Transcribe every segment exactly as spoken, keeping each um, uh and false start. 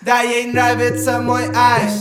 Да, ей нравится мой айс,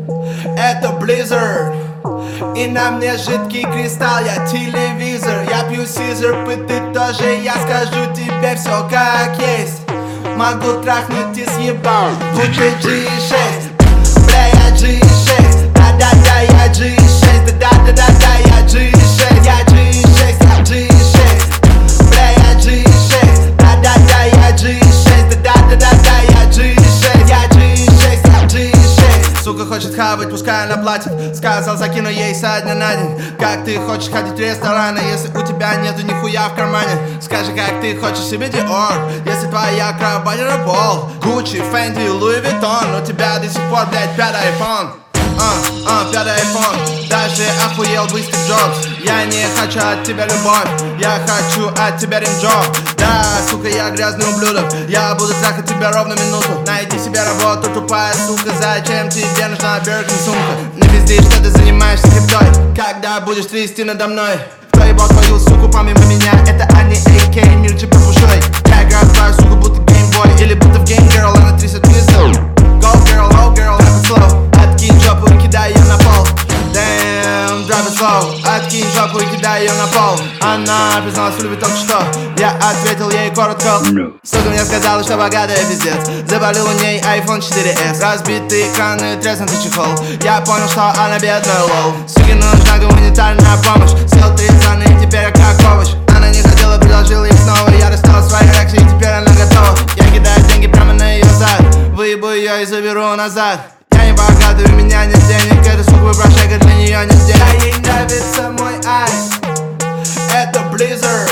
это Blizzard. И на мне жидкий кристалл, я телевизор. Я пью сизер, и ты тоже. Я скажу тебе все как есть. Могу трахнуть и съебал, будто джи шесть. Бля, я джи шесть, да-да-да, я джи шесть. Да-да-да-да, я джи шесть. Я джи шесть, я джи шесть. Бля, я джи шесть, да-да-да, я джи шесть. Да-да-да-да, я джи шесть. Я джи шесть, я джи шесть. Сука хочет хавать, пускай она платит. Сказал, закину ей со дня на день. Как ты хочешь ходить в рестораны, если у тебя нету нихуя в кармане? Скажи, как ты хочешь себе Dior, если твоя кровать пол. Gucci, Fendi, Louis Vuitton. У тебя до сих пор, блядь, пятый iPhone. А, а, пятый iPhone. Даже охуел бы Стив Джобс. Я не хочу от тебя любовь, я хочу от тебя ринджоп. Да, сука, я грязный ублюдок. Я буду трахать тебя ровно минуту. Найди себе работу, тупая сука. Зачем тебе нужна Биркин сумка? Не пизди, что ты занимаешься криптой. Когда будешь трясти надо мной? Кто ебал твою суку помимо меня? Это Ани, а ка а мир типа пушой. Я играю твою суку, будто геймбой. Или будто в Game Girl, она трясет пизду. Go girl, oh girl, drop it slow. Откинь жопу и кидай ее на пол. Damn, drop it slow. Откинь жопу и кидай ее на пол. Она призналась в любви только что. Я ответил ей коротко no. Сука мне сказала, что богатая пиздец. Заболел у ней айфон четыре эс. Разбитый экран и треснутый чехол. Я понял, что она бедная, лол. Суке нужна гуманитарная помощь. Съел три страны и теперь я как овощ. Она не хотела, предложила их снова. Я достал свои рексы и теперь она готова. Я кидаю деньги прямо на ее зад. Выебу ее и заберу назад. Я не богатый, у меня нет денег. Эта сука выброшайка, для нее нет денег. Да, ей нравится мой айс, это Blizzard.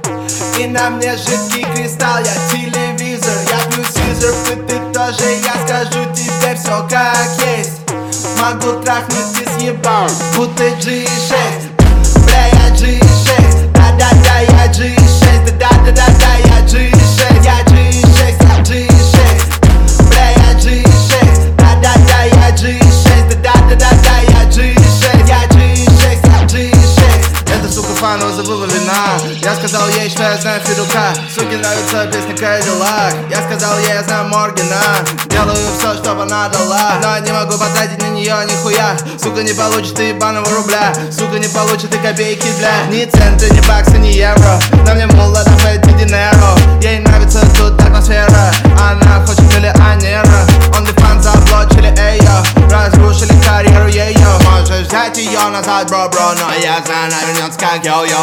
И на мне жидкий кристалл, я телевизор. Я пью сизер, и ты тоже. Я скажу тебе все как есть. Могу трахнуть и съебал, будто джи шесть. Бля, я джи шесть, да-да-да, я джи шесть. Да-да-да-да, я джи шесть. Я джи шесть, я джи шесть. Бля, я джи шесть, да-да-да, я джи шесть. Да-да-да-да, я джи шесть. Я джи шесть, я джи шесть. Эта сука фанова забыла вина. Я сказал ей, что я знаю Федука. Суке нравится песня Cadillac. Я сказал ей, я знаю Моргана. Делаю все, чтобы она дала, но не могу потратить на нее нихуя. Сука не получит и ебаного рубля. Сука не получит и копейки, бля. Ни цента, ни бакса, ни евро. На мне мула, на фэти динеро. Ей нравится тут атмосфера. Она хочет миллионера. Он дефан заблочили ее. Разрушили карьеру ее. Можешь взять ее назад, бро-бро, но я знаю, она вернется как йо-йо.